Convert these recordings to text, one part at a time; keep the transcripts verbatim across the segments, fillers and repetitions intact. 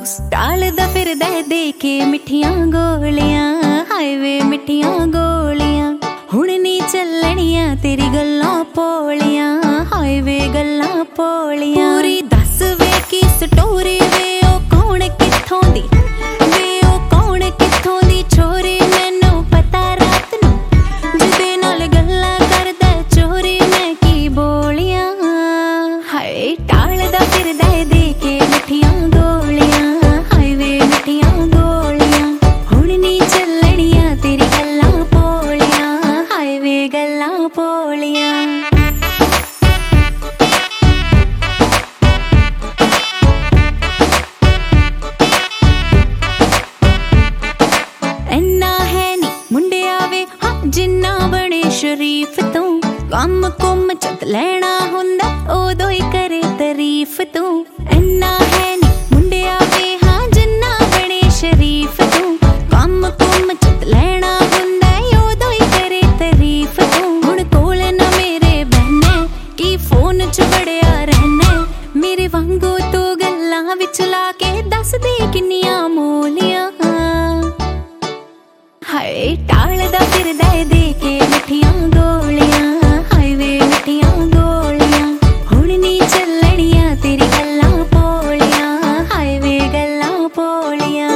टालदा फिरदा दे के मिठियां गोलियां, हाईवे मिठियां गोलियां। हुण नी चलनियां तेरी गल्लां पोलियां, हाईवे गल्लां पोलियां। पूरी दस वे की स्टोरी वे ओ कौन कित्थों दी, वे ओ कौन कित्थों दी छोरी। मैनू पता रात नू जिदे नाल गल्लां करदा चोरी मैं की बोलियां। हाय टालदा फिरदा दे के मिठियां गोलियां, हाईवे मिठियां गोलियां। हुण नी चलनियां तेरी गल्लां पोलियां, हाईवे गल्लां पोलियां। जिन्ना बने शरीफ तू कम कुम चत लेना हुंदा उदों ही करे तारीफ तू। इन्ना है नी मुंडिया वे हाँ जिन्ना बने शरीफ तू कम कुम चत लेना हुंदा उदों ही करे तारीफ तू। हुण कोल ना मेरे बहने की फोन च बड़िया रहने, मेरे वांगू तू गल्लां विच ला के दस दे किन्नियां मोलियां। हाय टालदा फिरदा दे के मिठियां गोलियां, हाईवे मिठियां गोलियां। हुण नी चलनियां तेरी गल्लां पोलियां, हाईवे गल्लां पोलियां।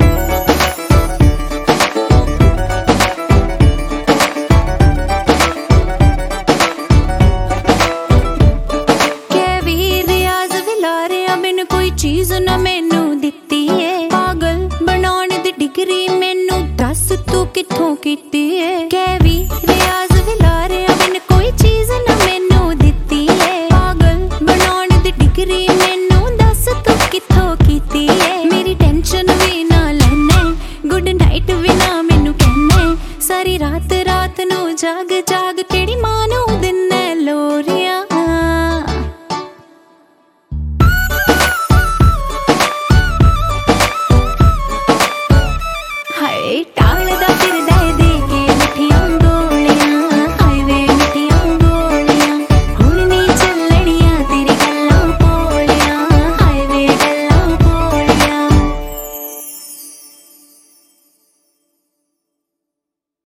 कै वी रियाज विलारिया बिन कोई चीज ना मैनू दित्ती है। पागल बनाने दी डिग्री मैनू दस तू कित्थों कीती है। कै वी रियाज विलारिया बिन कोई चीज ना मैनू दित्ती है। पागल बनाने दी डिग्री मैनू दस तू कित्थों कीती है। मेरी टेंशन भी ना लैने, गुड नाइट भी ना मैनू कहने, सारी रात रात नू जाग